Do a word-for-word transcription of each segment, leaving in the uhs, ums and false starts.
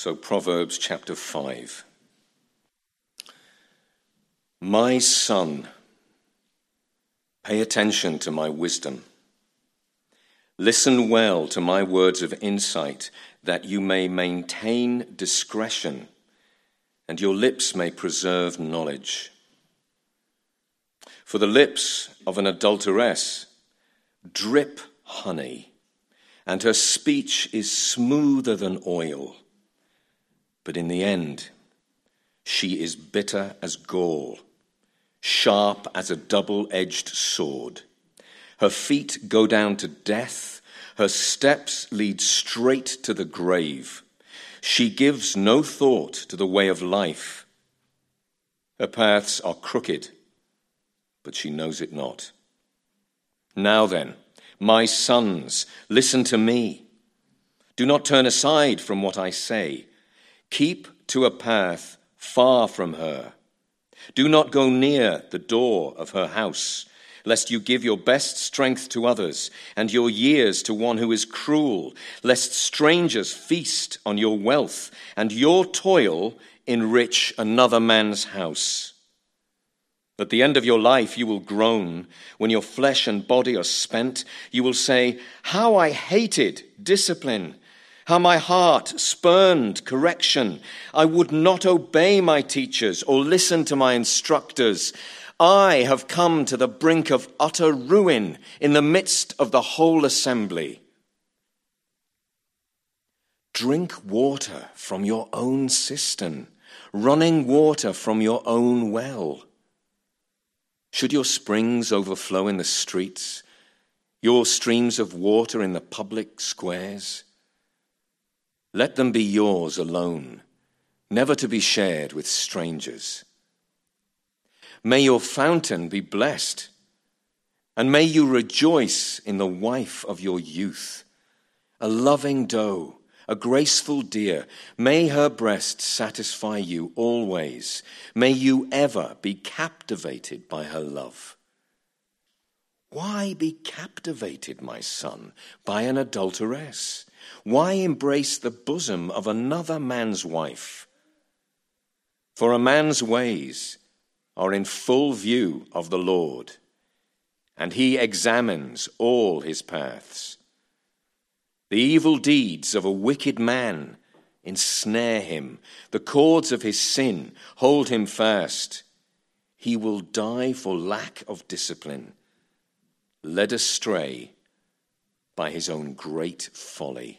So Proverbs chapter five. My son, pay attention to my wisdom. Listen well to my words of insight, that you may maintain discretion, and your lips may preserve knowledge. For the lips of an adulteress drip honey, and her speech is smoother than oil. But in the end, she is bitter as gall, sharp as a double-edged sword. Her feet go down to death. Her steps lead straight to the grave. She gives no thought to the way of life. Her paths are crooked, but she knows it not. Now then, my sons, listen to me. Do not turn aside from what I say. Keep to a path far from her. Do not go near the door of her house, lest you give your best strength to others and your years to one who is cruel, lest strangers feast on your wealth and your toil enrich another man's house. At the end of your life you will groan. When your flesh and body are spent, you will say, how I hated discipline, how my heart spurned correction. I would not obey my teachers or listen to my instructors. I have come to the brink of utter ruin in the midst of the whole assembly. Drink water from your own cistern, running water from your own well. Should your springs overflow in the streets, your streams of water in the public squares? Let them be yours alone, never to be shared with strangers. May your fountain be blessed, and may you rejoice in the wife of your youth, a loving doe, a graceful deer. May her breast satisfy you always. May you ever be captivated by her love. Why be captivated, my son, by an adulteress? Why embrace the bosom of another man's wife? For a man's ways are in full view of the Lord, and he examines all his paths. The evil deeds of a wicked man ensnare him. The cords of his sin hold him fast. He will die for lack of discipline, led astray by his own great folly.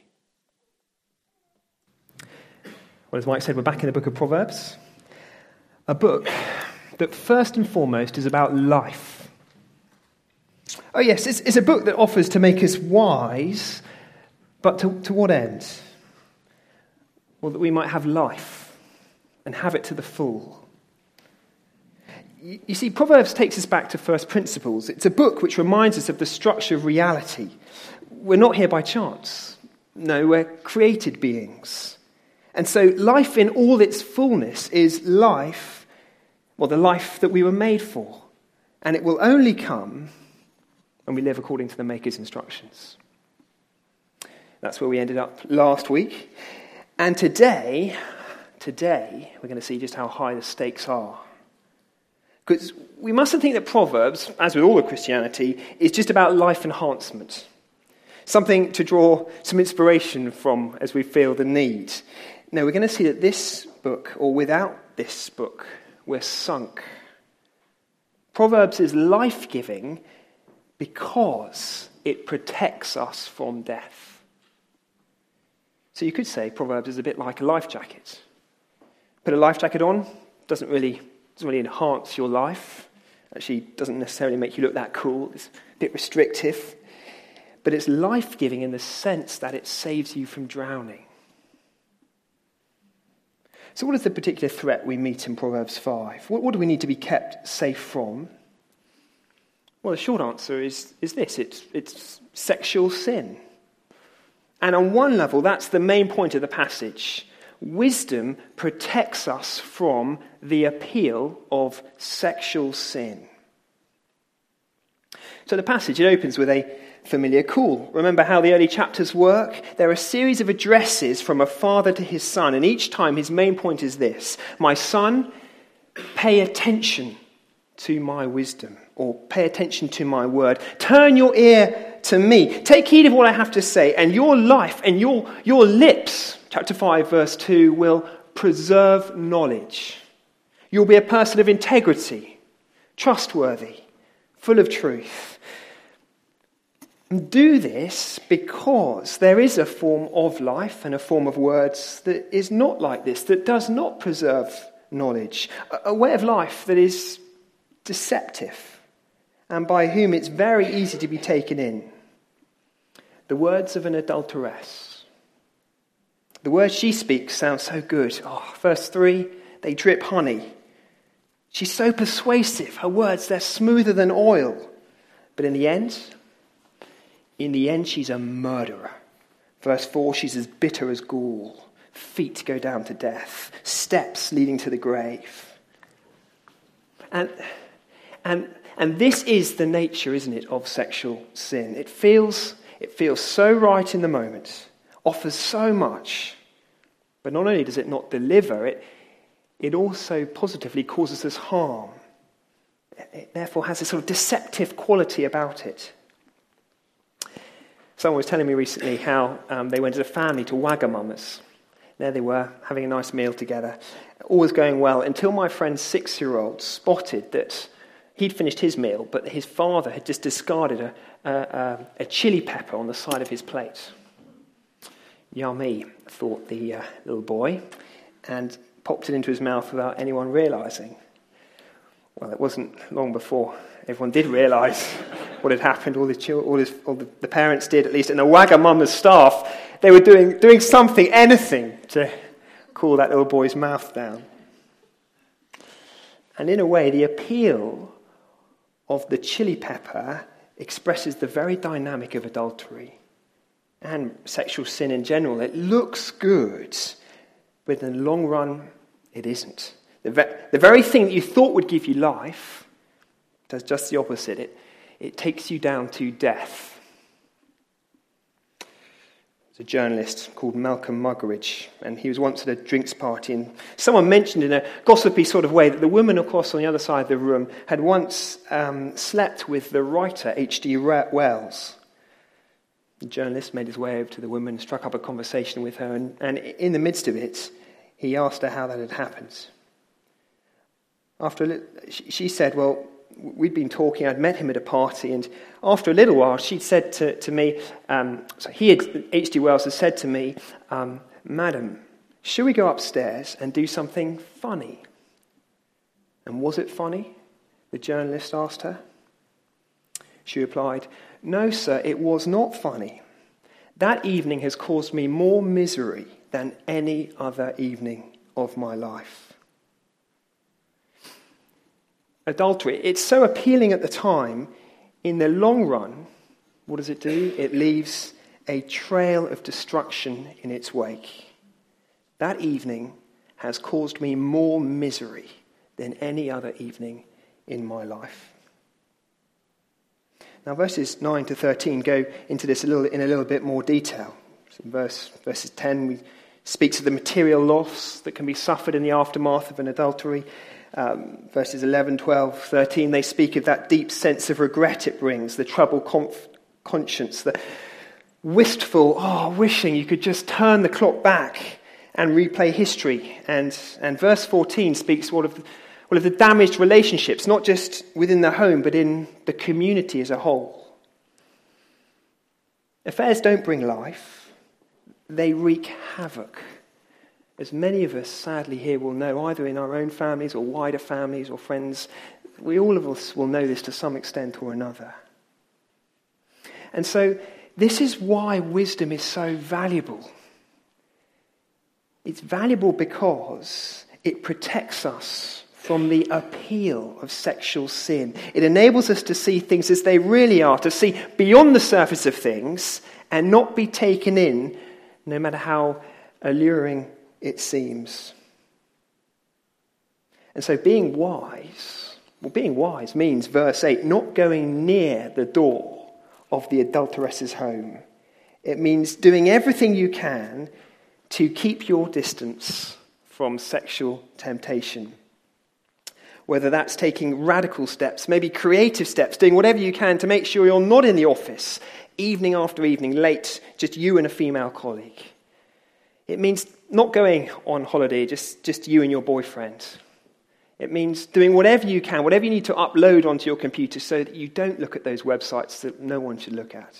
Well, as Mike said, we're back in the book of Proverbs, a book that first and foremost is about life. Oh yes, it's, it's a book that offers to make us wise, but to, to what end? Well, that we might have life and have it to the full. You, you see, Proverbs takes us back to first principles. It's a book which reminds us of the structure of reality. We're not here by chance. No, we're created beings. And so life in all its fullness is life, well, the life that we were made for. And it will only come when we live according to the Maker's instructions. That's where we ended up last week. And today, today, we're going to see just how high the stakes are. Because we mustn't think that Proverbs, as with all of Christianity, is just about life enhancement. Something to draw some inspiration from as we feel the need. No, we're going to see that this book, or without this book, we're sunk. Proverbs is life-giving because it protects us from death. So you could say Proverbs is a bit like a life jacket. Put a life jacket on, doesn't really, doesn't really enhance your life. Actually, doesn't necessarily make you look that cool. It's a bit restrictive. But it's life-giving in the sense that it saves you from drowning. So what is the particular threat we meet in Proverbs five? What, what do we need to be kept safe from? Well, the short answer is, is this. It's, it's sexual sin. And on one level, that's the main point of the passage. Wisdom protects us from the appeal of sexual sin. So the passage, it opens with a familiar call. Remember how the early chapters work? There are a series of addresses from a father to his son, and each time his main point is this: my son, pay attention to my wisdom, or pay attention to my word. Turn your ear to me. Take heed of what I have to say, and your life and your, your lips, chapter five, verse two, will preserve knowledge. You'll be a person of integrity, trustworthy, full of truth. And do this because there is a form of life and a form of words that is not like this, that does not preserve knowledge. A, a way of life that is deceptive and by whom it's very easy to be taken in. The words of an adulteress. The words she speaks sound so good. Oh, verse three, they drip honey. She's so persuasive. Her words, they're smoother than oil. But in the end, in the end, she's a murderer. Verse four, she's as bitter as gall. Feet go down to death. Steps leading to the grave. And, and, and this is the nature, isn't it, of sexual sin. It feels, it feels so right in the moment. Offers so much. But not only does it not deliver, it It also positively causes us harm. It therefore has a sort of deceptive quality about it. Someone was telling me recently how um, they went as a family to Wagamama's. There they were, having a nice meal together. All was going well until my friend's six-year-old spotted that he'd finished his meal, but his father had just discarded a, a, a chili pepper on the side of his plate. Yummy, thought the uh, little boy, and popped it into his mouth without anyone realising. Well, it wasn't long before everyone did realise what had happened. All the children, all, his, all the, the parents did, at least, and the Wagamama's staff, they were doing doing something, anything, to cool that little boy's mouth down. And in a way, the appeal of the chili pepper expresses the very dynamic of adultery and sexual sin in general. It looks good, but in the long run, it isn't. The, ve- the very thing that you thought would give you life does just the opposite. It, it takes you down to death. There's a journalist called Malcolm Muggeridge, and he was once at a drinks party, and someone mentioned in a gossipy sort of way that the woman across on the other side of the room had once um, slept with the writer H G Wells. The journalist made his way over to the woman, struck up a conversation with her, and, and in the midst of it, he asked her how that had happened. After a little, she said, well, we'd been talking, I'd met him at a party, and after a little while, she'd said to, to me, um, so he had, H G Wells had said to me, um, Madam, shall we go upstairs and do something funny? And was it funny? The journalist asked her. She replied, no, sir, it was not funny. That evening has caused me more misery than any other evening of my life. Adultery, it's so appealing at the time. In the long run, what does it do? It leaves a trail of destruction in its wake. That evening has caused me more misery than any other evening in my life. Now, verses nine to thirteen go into this a little, in a little bit more detail. So in verse, verses ten, we speaks of the material loss that can be suffered in the aftermath of an adultery. Um, verses eleven, twelve, thirteen, they speak of that deep sense of regret it brings, the troubled conf- conscience, the wistful, oh, wishing you could just turn the clock back and replay history. And, and verse fourteen speaks what of the, Well, of the damaged relationships, not just within the home, but in the community as a whole. Affairs don't bring life. They wreak havoc. As many of us, sadly, here will know, either in our own families or wider families or friends, we all of us will know this to some extent or another. And so, this is why wisdom is so valuable. It's valuable because it protects us from the appeal of sexual sin. It enables us to see things as they really are, to see beyond the surface of things and not be taken in, no matter how alluring it seems. And so being wise, well, being wise means, verse eight, not going near the door of the adulteress's home. It means doing everything you can to keep your distance from sexual temptation. Whether that's taking radical steps, maybe creative steps, doing whatever you can to make sure you're not in the office, evening after evening, late, just you and a female colleague. It means not going on holiday, just, just you and your boyfriend. It means doing whatever you can, whatever you need to upload onto your computer so that you don't look at those websites that no one should look at.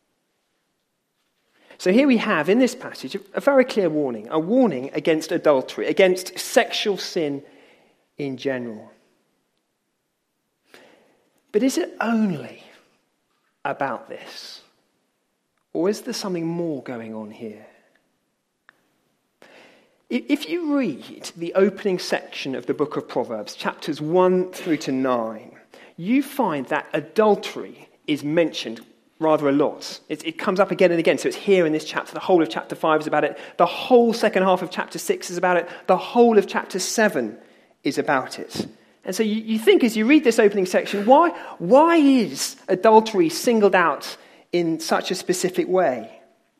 So here we have, in this passage, a very clear warning, a warning against adultery, against sexual sin in general. But is it only about this? Or is there something more going on here? If you read the opening section of the book of Proverbs, chapters one through to nine, you find that adultery is mentioned rather a lot. It, it comes up again and again. So it's here in this chapter. The whole of chapter five is about it. The whole second half of chapter six is about it. The whole of chapter seven is about it. And so you, you think as you read this opening section, why, why is adultery singled out in such a specific way?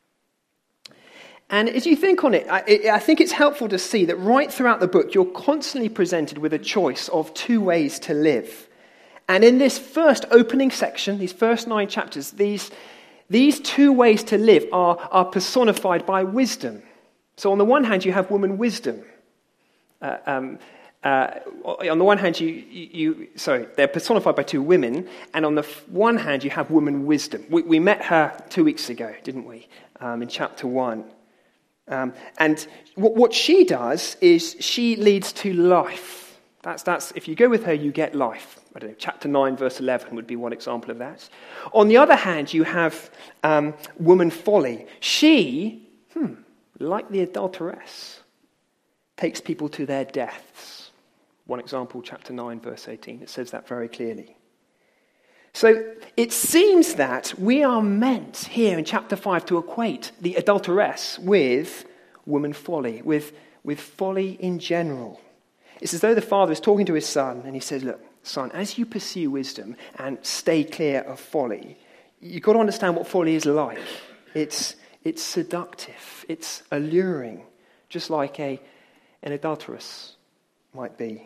And as you think on it, I, I think it's helpful to see that right throughout the book, you're constantly presented with a choice of two ways to live. And in this first opening section, these first nine chapters, these, these two ways to live are, are personified by wisdom. So on the one hand, you have woman wisdom. Uh, um, uh, on the one hand, you, you, you sorry, they're personified by two women, and on the one hand, you have woman wisdom. We, we met her two weeks ago, didn't we? Um, in chapter one. Um, and what, what she does is she leads to life. That's that's if you go with her, you get life. I don't know. Chapter nine, verse eleven would be one example of that. On the other hand, you have um, woman folly. She, hmm, like the adulteress, takes people to their deaths. One example, chapter nine, verse eighteen. It says that very clearly. So it seems that we are meant here in chapter five to equate the adulteress with woman folly, with, with folly in general. It's as though the father is talking to his son and he says, look, son, as you pursue wisdom and stay clear of folly, you've got to understand what folly is like. It's, it's seductive, it's alluring, just like a, an adulteress might be.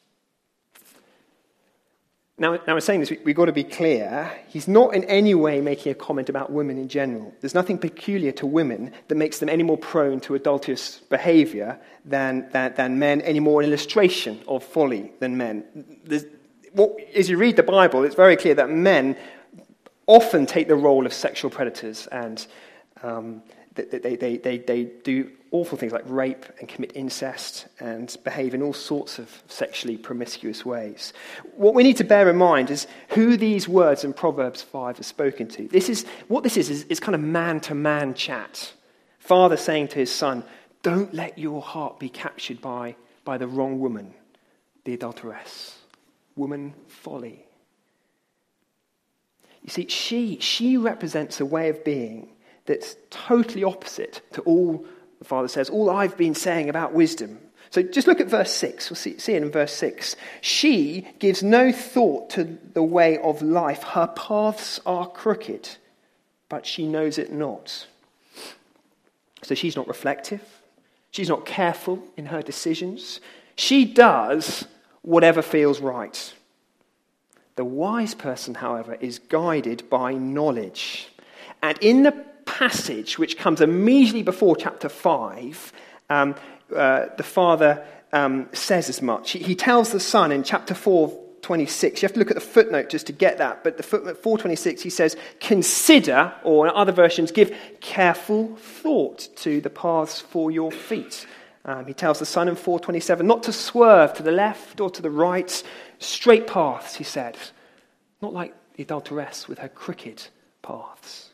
Now, now, in saying this, we, we've got to be clear. He's not in any way making a comment about women in general. There's nothing peculiar to women that makes them any more prone to adulterous behavior than, than, than men, any more an illustration of folly than men. There's, what, as you read the Bible, it's very clear that men often take the role of sexual predators, and um, they, they, they, they, they do awful things like rape and commit incest and behave in all sorts of sexually promiscuous ways. What we need to bear in mind is who these words in Proverbs five are spoken to. This is what this is, is, is kind of man-to-man chat. Father saying to his son, don't let your heart be captured by, by the wrong woman, the adulteress. Woman folly. You see, she, she represents a way of being that's totally opposite to all the father says, all I've been saying about wisdom. So just look at verse six. We'll see, see it in verse six. She gives no thought to the way of life. Her paths are crooked, but she knows it not. So she's not reflective. She's not careful in her decisions. She does whatever feels right. The wise person, however, is guided by knowledge. And in the passage which comes immediately before chapter five, um, uh, the father um, says as much. He, he tells the son in chapter four twenty-six, you have to look at the footnote just to get that, but the footnote four twenty-six, he says, consider, or in other versions, give careful thought to the paths for your feet. Um, he tells the son in four twenty-seven not to swerve to the left or to the right, straight paths, he said, not like the adulteress with her crooked paths.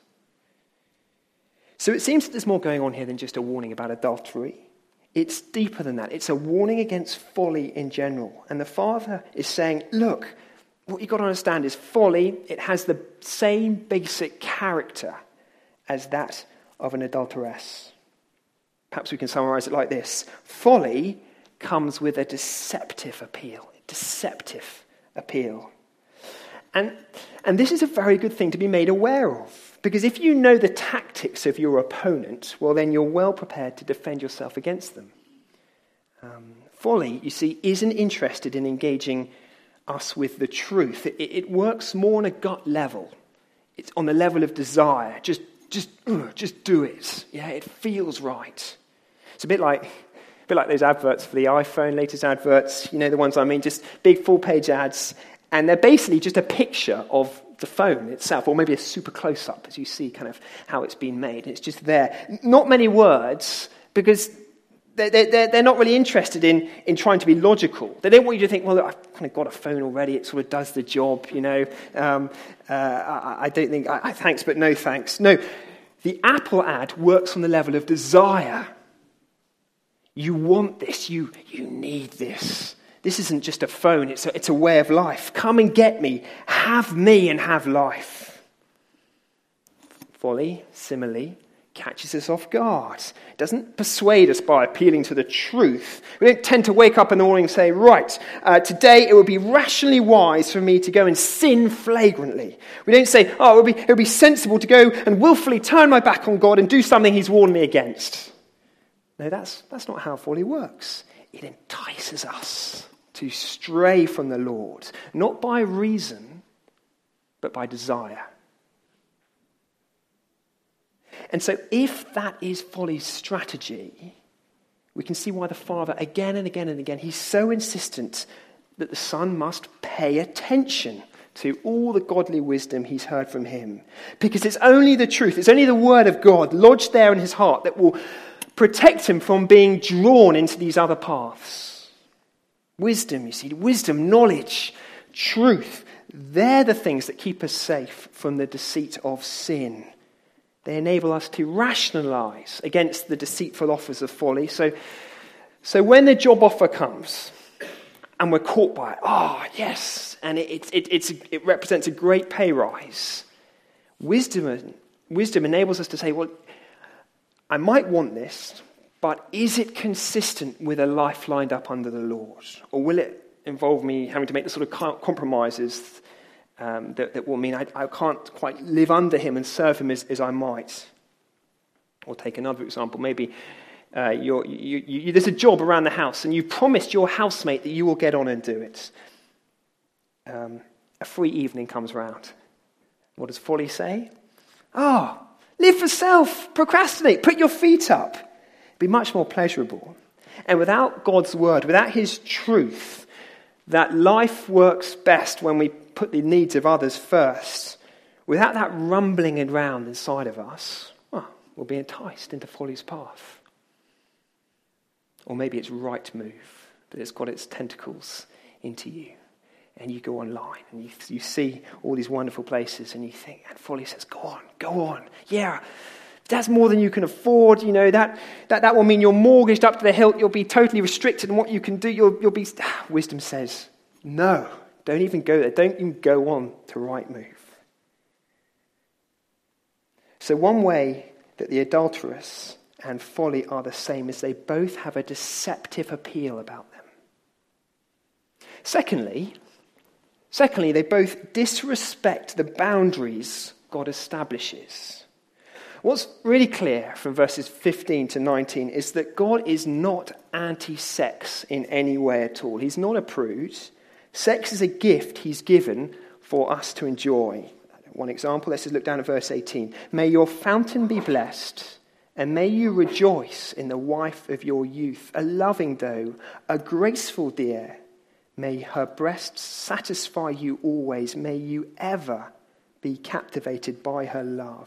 So it seems that there's more going on here than just a warning about adultery. It's deeper than that. It's a warning against folly in general. And the father is saying, look, what you've got to understand is folly, it has the same basic character as that of an adulteress. Perhaps we can summarize it like this. Folly comes with a deceptive appeal. A deceptive appeal. And, and this is a very good thing to be made aware of, because if you know the tactics of your opponent, well, then you're well prepared to defend yourself against them. Um, folly, you see, isn't interested in engaging us with the truth. It, it works more on a gut level. It's on the level of desire. Just, just, uh, just do it. Yeah, it feels right. It's a bit like, a bit like those adverts for the iPhone, latest adverts. You know the ones I mean, just big full-page ads, and they're basically just a picture of the phone itself, or maybe a super close-up, as you see kind of how it's been made. It's just there. Not many words, because They're, they're, they're not really interested in, in trying to be logical. They don't want you to think, well, look, I've kind of got a phone already. It sort of does the job, you know. Um, uh, I, I don't think, I, I, thanks, but no thanks. No, the Apple ad works on the level of desire. You want this. You, you need this. This isn't just a phone. It's a, it's a way of life. Come and get me. Have me and have life. Folly, similarly, catches us off guard. It doesn't persuade us by appealing to the truth. We don't tend to wake up in the morning and say, right, uh, today it would be rationally wise for me to go and sin flagrantly. We don't say, oh, it would be, it would be sensible to go and willfully turn my back on God and do something he's warned me against. No, that's, that's not how folly works. It entices us to stray from the Lord, not by reason, but by desire. And so if that is folly's strategy, we can see why the Father, again and again and again, he's so insistent that the Son must pay attention to all the godly wisdom he's heard from him. Because it's only the truth, it's only the word of God lodged there in his heart that will protect him from being drawn into these other paths. Wisdom, you see, wisdom, knowledge, truth, they're the things that keep us safe from the deceit of sin. They enable us to rationalize against the deceitful offers of folly. So, so when the job offer comes and we're caught by it, oh, yes, and it, it, it's, it represents a great pay rise, wisdom, wisdom enables us to say, well, I might want this, but is it consistent with a life lined up under the Lord? Or will it involve me having to make the sort of compromises Um, that, that will mean I, I can't quite live under him and serve him as, as I might? Or take another example, maybe uh, you're, you, you, there's a job around the house and you've promised your housemate that you will get on and do it. Um, a free evening comes round. What does folly say? Oh, live for self, procrastinate, put your feet up. It'd be much more pleasurable. And without God's word, without his truth, that life works best when we put the needs of others first. Without that rumbling around inside of us, well, we'll be enticed into folly's path. Or maybe it's right move, but it's got its tentacles into you. And you go online and you, you see all these wonderful places and you think, and folly says, go on, go on. Yeah, that's more than you can afford. You know, that, that, that will mean you're mortgaged up to the hilt. You'll be totally restricted in what you can do. You'll, you'll be, wisdom says, no, don't even go there. Don't even go on to right move. So one way that the adulteress and folly are the same is they both have a deceptive appeal about them. Secondly, secondly, they both disrespect the boundaries God establishes. What's really clear from verses fifteen to nineteen is that God is not anti-sex in any way at all. He's not a prude. Sex is a gift he's given for us to enjoy. One example, let's just look down at verse eighteen. May your fountain be blessed, and may you rejoice in the wife of your youth, a loving doe, a graceful deer. May her breasts satisfy you always. May you ever be captivated by her love.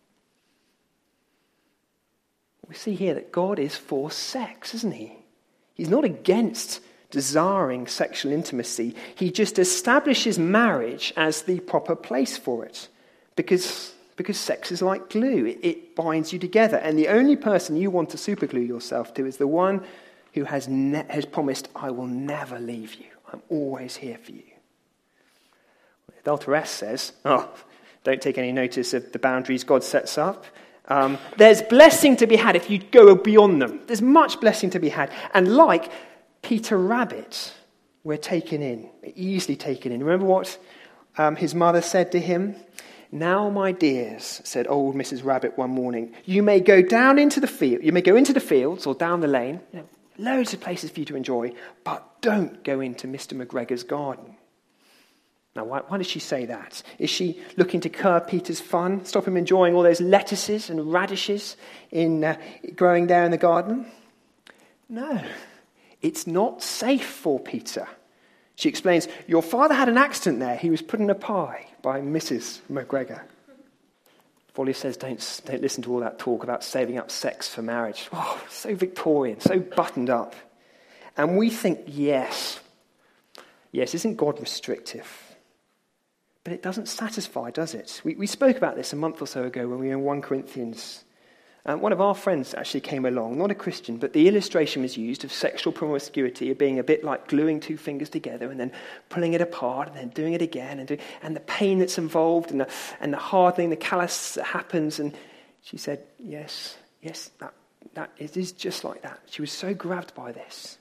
We see here that God is for sex, isn't he? He's not against desiring sexual intimacy. He just establishes marriage as the proper place for it. Because, because sex is like glue. It, it binds you together. And the only person you want to superglue yourself to is the one who has, ne- has promised, I will never leave you. I'm always here for you. The adulteress says, oh, don't take any notice of the boundaries God sets up. Um, there's blessing to be had if you go beyond them. There's much blessing to be had. And like Peter Rabbit, we're taken in, easily taken in. Remember what um, his mother said to him, "Now, my dears," said old Missus Rabbit one morning, "you may go down into the field. You may go into the fields or down the lane. You know, loads of places for you to enjoy, but don't go into Mister McGregor's garden." Now, why, why does she say that? Is she looking to curb Peter's fun, stop him enjoying all those lettuces and radishes in uh, growing there in the garden? No, it's not safe for Peter. She explains, "Your father had an accident there. He was put in a pie by Missus McGregor." Folly says, don't, don't listen to all that talk about saving up sex for marriage. Oh, so Victorian, so buttoned up. And we think, yes, yes, isn't God restrictive? But it doesn't satisfy, does it? We, we spoke about this a month or so ago when we were in First Corinthians. Um, one of our friends actually came along, not a Christian, but the illustration was used of sexual promiscuity being a bit like gluing two fingers together and then pulling it apart and then doing it again, and, do, and the pain that's involved and the, and the hardening, the callus that happens. And she said, yes, yes, that, that it is just like that. She was so grabbed by this.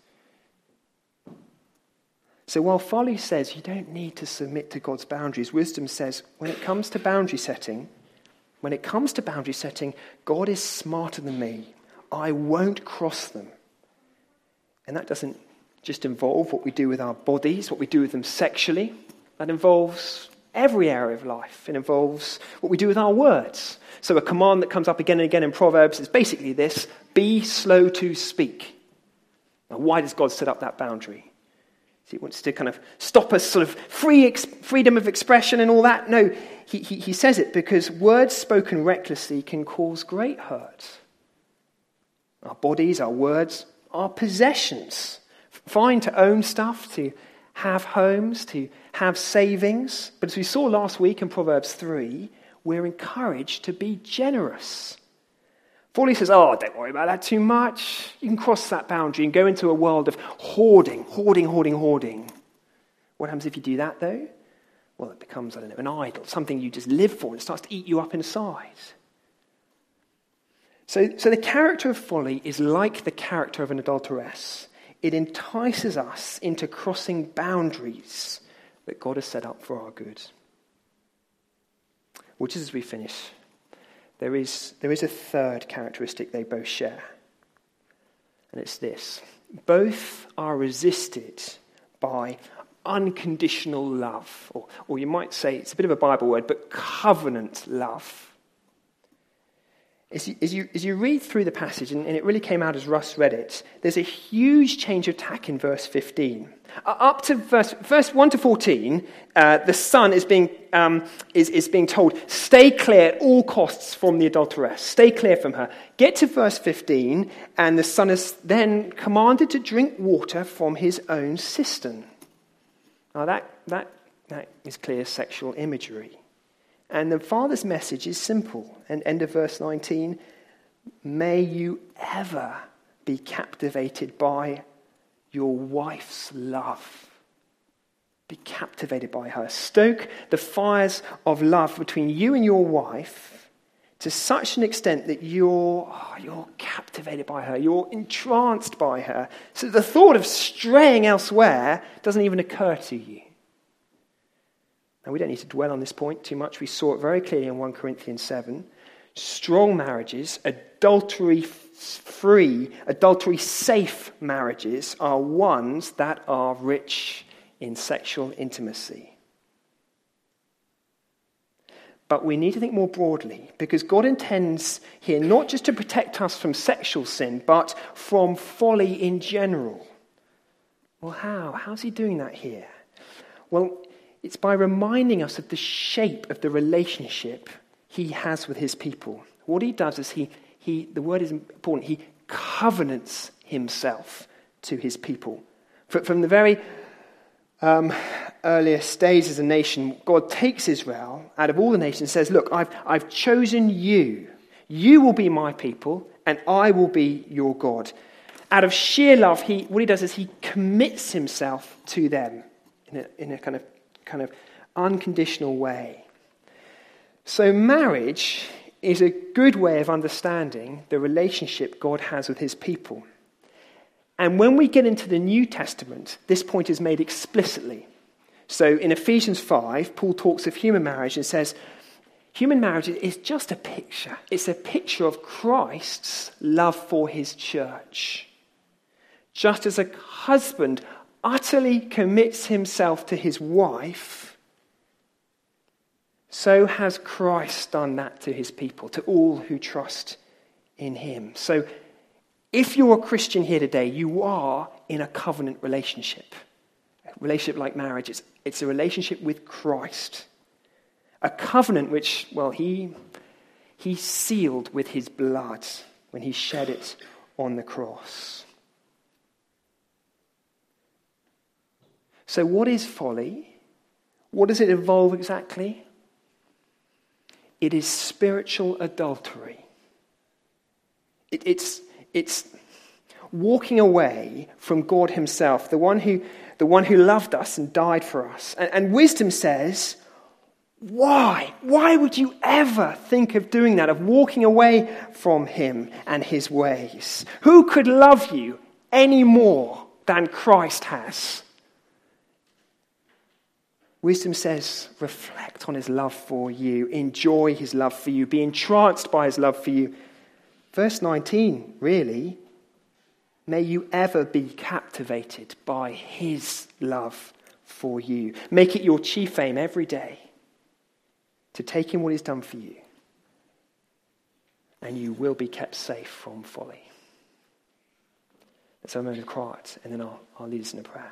So while folly says you don't need to submit to God's boundaries, wisdom says when it comes to boundary setting, when it comes to boundary setting, God is smarter than me. I won't cross them. And that doesn't just involve what we do with our bodies, what we do with them sexually. That involves every area of life. It involves what we do with our words. So a command that comes up again and again in Proverbs is basically this: be slow to speak. Now, why does God set up that boundary? He wants to kind of stop us sort of free ex- freedom of expression and all that. No, he, he, he says it because words spoken recklessly can cause great hurt. Our bodies, our words, our possessions. Fine to own stuff, to have homes, to have savings. But as we saw last week in Proverbs three, we're encouraged to be generous. Folly says, oh, don't worry about that too much. You can cross that boundary and go into a world of hoarding, hoarding, hoarding, hoarding. What happens if you do that, though? Well, it becomes, I don't know, an idol, something you just live for, and it starts to eat you up inside. So, so the character of folly is like the character of an adulteress. It entices us into crossing boundaries that God has set up for our good. Which is, as we finish, There is, there is a third characteristic they both share. And it's this. Both are resisted by unconditional love. Or, or you might say, it's a bit of a Bible word, but covenant love. As you, as you, as you read through the passage, and, and it really came out as Russ read it, there's a huge change of tack in verse fifteen. Uh, up to verse, verse one to fourteen, uh, the son is being, um, is, is being told, stay clear at all costs from the adulteress. Stay clear from her. Get to verse fifteen, and the son is then commanded to drink water from his own cistern. Now that, that, that is clear sexual imagery. And the father's message is simple. And end of verse nineteen, may you ever be captivated by your wife's love. Be captivated by her. Stoke the fires of love between you and your wife to such an extent that you're, oh, you're captivated by her. You're entranced by her. So the thought of straying elsewhere doesn't even occur to you. Now, we don't need to dwell on this point too much. We saw it very clearly in First Corinthians seven. Strong marriages, adultery-free, adultery-safe marriages are ones that are rich in sexual intimacy. But we need to think more broadly, because God intends here not just to protect us from sexual sin, but from folly in general. Well, how? How's he doing that here? Well, it's by reminding us of the shape of the relationship he has with his people. What he does is he, he the word is important, he covenants himself to his people. From the very um, earliest days as a nation, God takes Israel out of all the nations and says, look, I've, I've chosen you. You will be my people, and I will be your God. Out of sheer love, he what he does is he commits himself to them in a, in a kind of kind of unconditional way. So marriage is a good way of understanding the relationship God has with his people. And when we get into the New Testament, this point is made explicitly. So in Ephesians five, Paul talks of human marriage and says, human marriage is just a picture. It's a picture of Christ's love for his church. Just as a husband utterly commits himself to his wife, so has Christ done that to his people, to all who trust in him. So if you're a Christian here today, you are in a covenant relationship. A relationship like marriage, it's, it's a relationship with Christ. A covenant which, well, he, he sealed with his blood when he shed it on the cross. So what is folly? What does it involve exactly? It is spiritual adultery. It, it's, it's walking away from God himself, the one who, the one who loved us and died for us. And, and wisdom says, why? Why would you ever think of doing that, of walking away from him and his ways? Who could love you any more than Christ has? Wisdom says, reflect on his love for you, enjoy his love for you, be entranced by his love for you. Verse nineteen, really, may you ever be captivated by his love for you. Make it your chief aim every day to take in what he's done for you, and you will be kept safe from folly. Let's have a moment of quiet, and then I'll, I'll lead us in a prayer.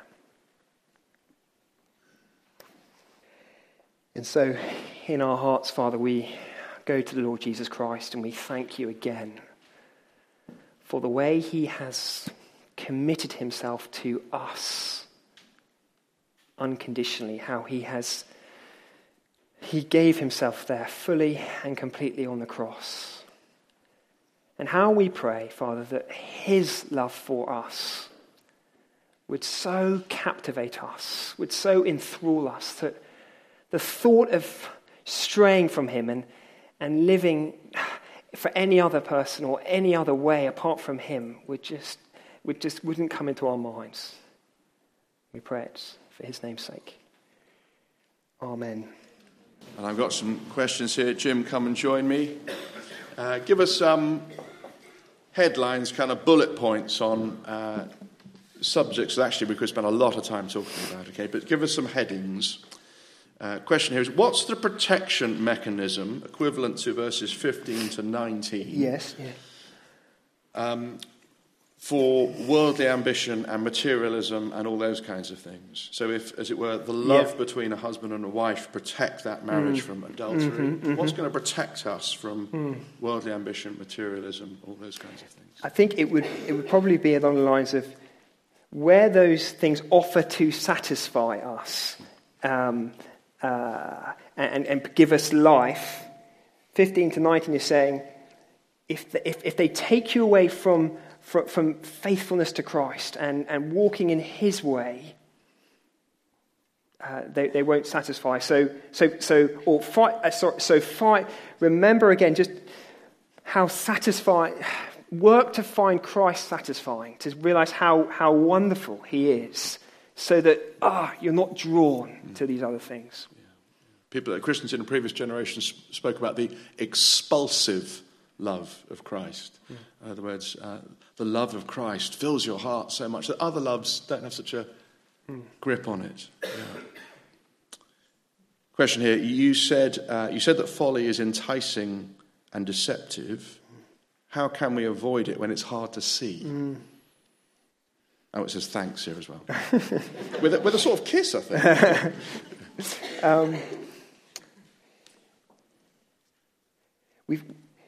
And so, in our hearts, Father, we go to the Lord Jesus Christ and we thank you again for the way he has committed himself to us unconditionally, how he has, he gave himself there fully and completely on the cross. And how we pray, Father, that his love for us would so captivate us, would so enthrall us that the thought of straying from him and, and living for any other person or any other way apart from him would just, would just wouldn't come into our minds. We pray it for his name's sake. Amen. And I've got some questions here. Jim, come and join me. Uh, give us some headlines, kind of bullet points on uh, subjects that actually we could spend a lot of time talking about, okay? But give us some headings. Uh, question here is, what's the protection mechanism equivalent to verses fifteen to nineteen? Yes, yeah. Um, for worldly ambition and materialism and all those kinds of things. So if, as it were, the love yeah. between a husband and a wife protect that marriage mm. from adultery, mm-hmm, mm-hmm. what's going to protect us from mm. worldly ambition, materialism, all those kinds of things? I think it would it would probably be along the lines of where those things offer to satisfy us. Um, Uh, and, and give us life. fifteen to nineteen is saying, if, the, if if they take you away from from, from faithfulness to Christ and, and walking in his way, uh, they, they won't satisfy. So so so or fight. Uh, sorry, so fight. Remember again, just how satisfying. Work to find Christ satisfying. To realize how how wonderful he is. So that, ah, you're not drawn mm. to these other things. Yeah. People, Christians in the previous generations spoke about the expulsive love of Christ. Yeah. In other words, uh, the love of Christ fills your heart so much that other loves don't have such a mm. grip on it. Yeah. Question here, you said, uh, you said that folly is enticing and deceptive. How can we avoid it when it's hard to see? Mm. Oh, it says thanks here as well. with, a, with a sort of kiss, I think. um, we've,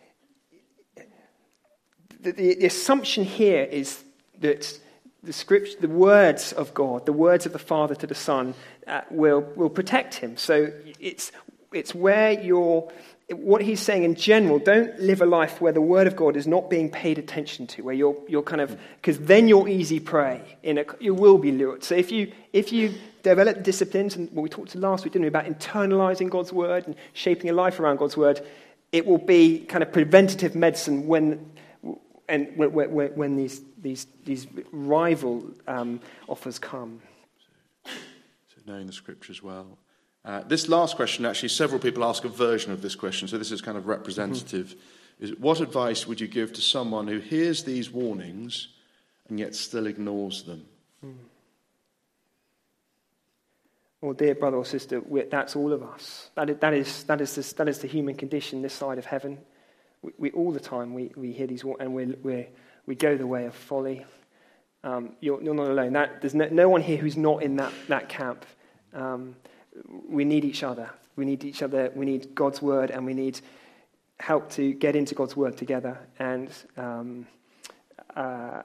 the, the, the assumption here is that the scripture, the words of God, the words of the Father to the Son, uh, will will protect him. So it's it's where you're. What he's saying in general, don't live a life where the word of God is not being paid attention to, where you're you're kind of, because then you're easy prey. In a, you will be lured. So if you if you develop disciplines, and what we talked last week, didn't we, about internalizing God's word and shaping your life around God's word, it will be kind of preventative medicine when and when, when, when these these these rival um, offers come. knowing the scriptures well. Uh, this last question, actually, several people ask a version of this question, so this is kind of representative. Mm-hmm. Is what advice would you give to someone who hears these warnings and yet still ignores them? Mm. Well, dear brother or sister, that's all of us. That is, that is, that is, the, that is the human condition this side of heaven. We, we all the time we, we hear these and we we we go the way of folly. Um, you're, you're not alone. That, there's no, no one here who's not in that that camp. Um, we need each other. We need each other. We need God's word, and we need help to get into God's word together. And um, uh,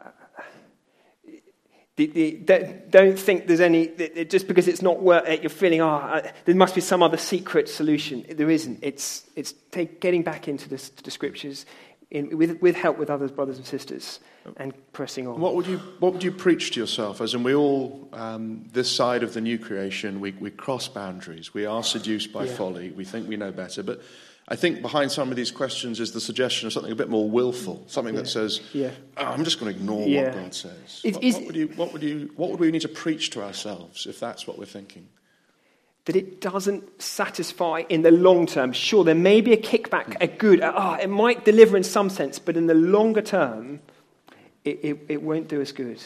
the, the, don't think there's any just because it's not work. You're feeling ah, oh, there must be some other secret solution. There isn't. It's it's take, getting back into the, the scriptures in, with with help with others, brothers and sisters, and pressing on. What would you What would you preach to yourself? As in, we all um, this side of the new creation, we we cross boundaries. We are seduced by yeah. folly. We think we know better, but I think behind some of these questions is the suggestion of something a bit more willful, something yeah. that says, yeah. oh, "I'm just going to ignore yeah. what God says." It, what, what would you, what would you, what would we need to preach to ourselves if that's what we're thinking? That it doesn't satisfy in the long term. Sure, there may be a kickback, a good. Ah, oh, it might deliver in some sense, but in the longer term, it, it, it won't do us good.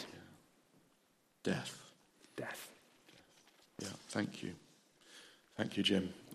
Death. Death. Yeah. Thank you. Thank you, Jim.